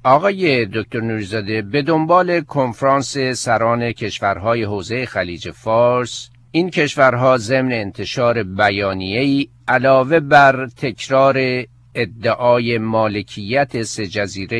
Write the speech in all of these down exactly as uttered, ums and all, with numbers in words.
آقای دکتر نوری‌زاده، به دنبال کنفرانس سران کشورهای حوزه خلیج فارس، این کشورها ضمن انتشار بیانیه‌ای علاوه بر تکرار ادعای مالکیت سه جزیره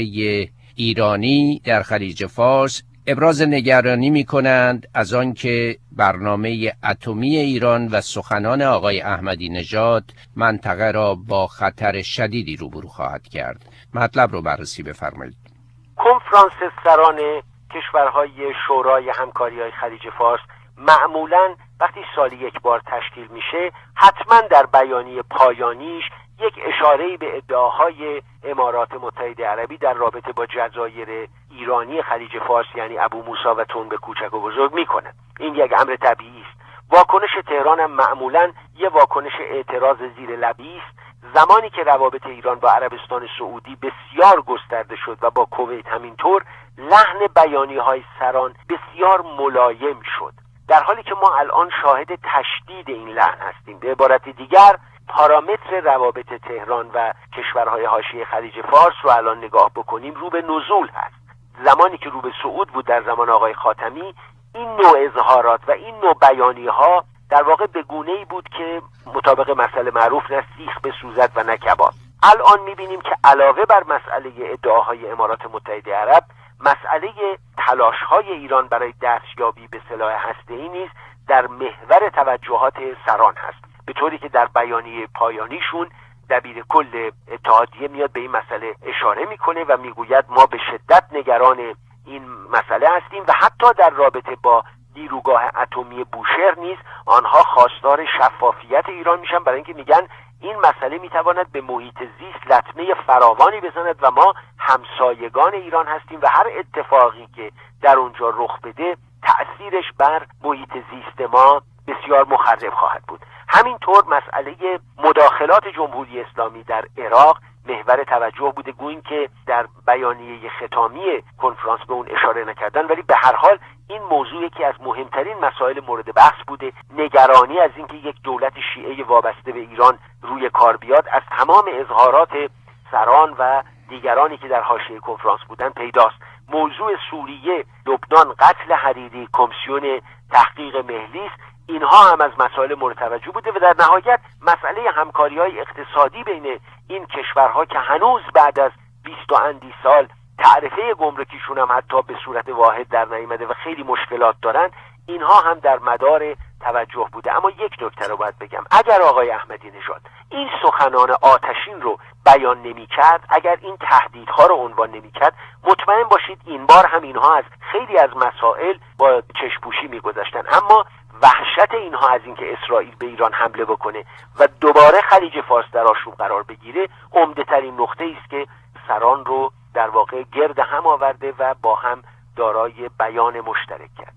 ایرانی در خلیج فارس ابراز نگرانی می‌کنند از آنکه برنامه اتمی ایران و سخنان آقای احمدی نژاد منطقه را با خطر شدیدی روبرو خواهد کرد. مطلب رو بررسی بفرمایید. کنفرانس سران کشورهای شورای همکاری‌های خلیج فارس معمولاً وقتی سالی یک بار تشکیل میشه حتما در بیانیه پایانیش یک اشاره‌ای به ادعاهای امارات متحده عربی در رابطه با جزایر ایرانی خلیج فارس یعنی ابو موسی و تنب کوچک و بزرگ میکنه. این یک امر طبیعی است. واکنش تهران هم معمولاً یه واکنش اعتراض زیر لبی است. زمانی که روابط ایران با عربستان سعودی بسیار گسترده شد و با کویت همینطور، لحن بیانیه‌های سران بسیار ملایم شد، در حالی که ما الان شاهد تشدید این لحن هستیم. به عبارت دیگر پارامتر روابط تهران و کشورهای حاشیه خلیج فارس رو الان نگاه بکنیم رو به نزول هست. زمانی که رو به صعود بود در زمان آقای خاتمی، این نوع اظهارات و این نوع بیانیه‌ها در واقع به گونه‌ای بود که مطابق مسئله معروف نه سیخ بسوزد و نه کباب. الان می‌بینیم که علاوه بر مسئله ادعاهای امارات متحده عرب، مسئله تلاش‌های ایران برای دستیابی به سلاح هسته‌ای نیز در محور توجهات سران هست، به طوری که در بیانیه پایانیشون دبیر کل اتحادیه میاد به این مسئله اشاره میکنه و میگوید ما به شدت نگران این مسئله هستیم و حتی در رابطه با نیروگاه اتمی بوشهر نیز آنها خواستار شفافیت ایران میشن، برای اینکه میگن این مسئله میتواند به محیط زیست لطمه فراوانی بزند و ما همسایگان ایران هستیم و هر اتفاقی که در اونجا رخ بده تأثیرش بر محیط زیست ما بسیار مخرب خواهد بود. همینطور مسئله مداخلات جمهوری اسلامی در عراق محور توجه بوده، گوییم که در بیانیه ختامی کنفرانس به اون اشاره نکردن، ولی به هر حال این موضوع یکی از مهمترین مسائل مورد بحث بوده. نگرانی از اینکه یک دولت شیعه وابسته به ایران روی کار بیاد از تمام اظهارات سران و دیگرانی که در حاشیه کنفرانس بودن پیداست. موضوع سوریه، لبنان، قتل حریری، کمیسیون تحقیق مهلیس، اینها هم از مسائل مورد توجه بوده و در نهایت مسئله همکاری‌های اقتصادی بین این کشورها که هنوز بعد از بیست و اندی سال تعرفه گمرکیشون هم حتی به صورت واحد در نیامده و خیلی مشکلات دارن، اینها هم در مدار توجه بوده. اما یک نکته رو باید بگم، اگر آقای احمدی نژاد این سخنان آتشین رو بیان نمی‌کرد، اگر این تهدیدها رو عنوان نمی‌کرد، مطمئن باشید این بار هم اینها از خیلی از مسائل با چشم‌پوشی می‌گذشتن. اما وحشت اینها از اینکه اسرائیل به ایران حمله بکنه و دوباره خلیج فارس در آشوب قرار بگیره عمده ترین نقطه است که سران رو در واقع گرد هم آورده و با هم دارای بیان مشترک کرد.